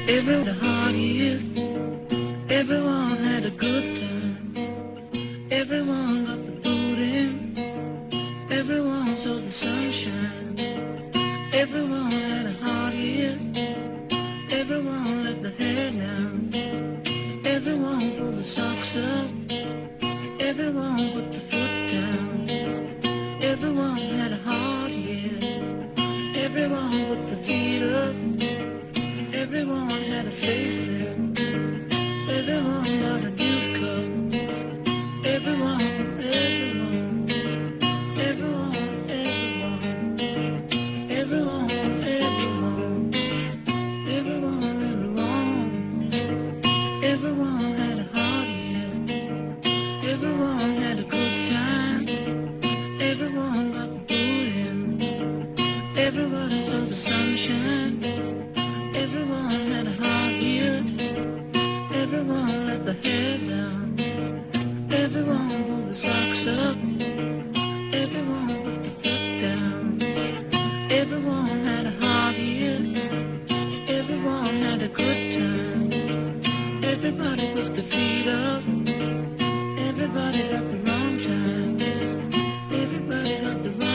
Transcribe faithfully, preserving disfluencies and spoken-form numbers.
Everyone had a hard year. Everyone had a good time. Everyone got the boot in. Everyone saw the sunshine. Everyone had a hard year. Everyone let the hair down. Everyone pulled the socks up. Everyone put the foot down. Everyone had a hard year. Everyone put the feet up. Everyone had a facelift. Everyone got a new cup. Everyone, everyone, everyone, everyone, everyone, everyone, everyone, everyone, everyone had a hard year. Everyone had a good time. Everyone got the boot in. Everybody saw the sunshine. Everyone had a hard year. Everyone let the hair down. Everyone pulled the socks up. Everyone put the foot down. Everyone had a hard year. Everyone had a good time. Everybody put the feet up. Everybody got the wrong time. Everybody got the wrong